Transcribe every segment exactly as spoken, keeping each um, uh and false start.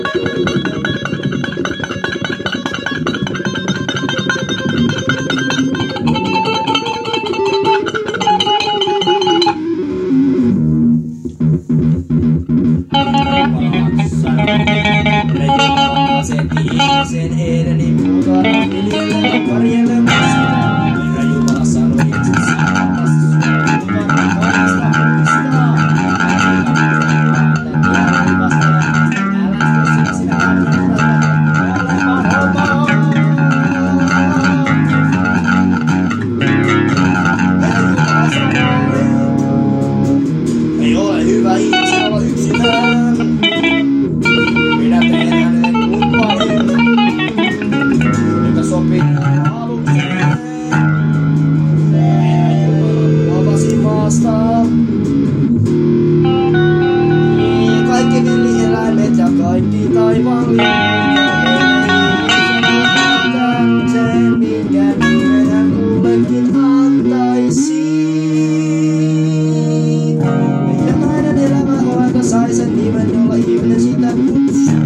Sen edeni mukana viljellä varjelemassa. Herra Jumala sanoi Jeesuksessa Jumala kaikista muistaa. Älä sinä ei ole hyvä ihmisen olla yksinään. Minä teen hänen kumppanin, joka sopii alukseen. Herra Jumala luomasi maasta kaikki villieläimet ja kaikki taivaan linnut. Sen minkä nimen kullekin antaisi. Jokainen elämä olenko sai sen nimen, jolla ihminen sitä kutsui.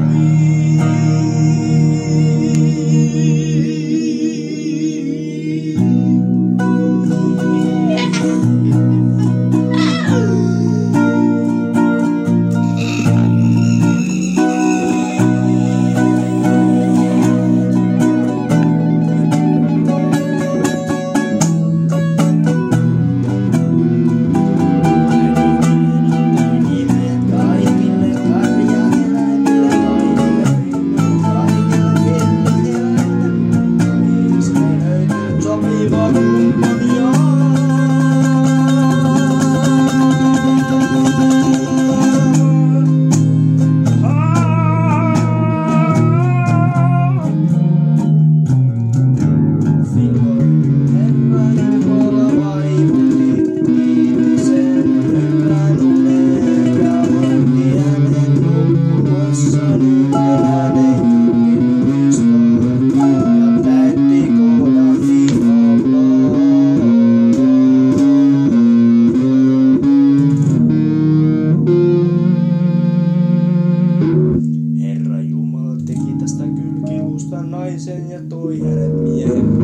Naisen ja toi hänet miehen.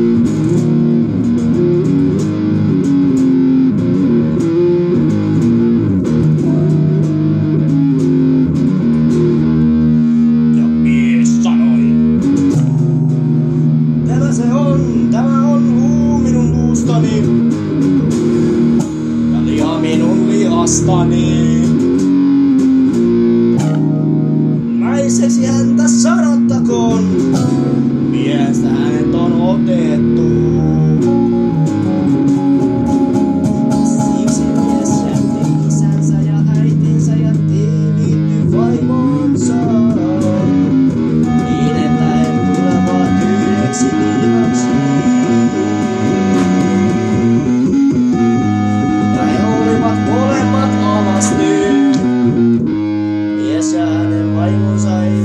Ja mies sanoi, tämä se on, tämä on luu minun luustani ja liha minun lihastani. Naiseksi häntä sanottakoon, miestä hänet on otettu. Siksi mies jätti isänsä ja äitinsä ja liittyi vaimonsa. Niin että he tulevat yhdeksi lihaksi. Ja he olivat molemmat alasti. Mies ja hänen vaimonsa ei